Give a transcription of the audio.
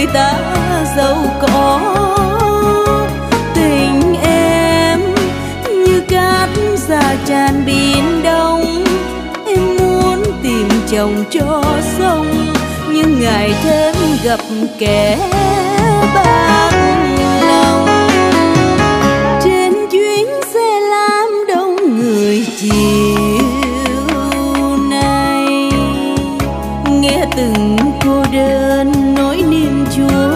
ta giàu có. Tình em như cát xa tràn biển đông, em muốn tìm chồng cho xong, nhưng ngày thêm gặp kẻ bạc lòng. Trên chuyến xe lam đông người chiều nay, nghe từng cô đơn nỗi niềm chua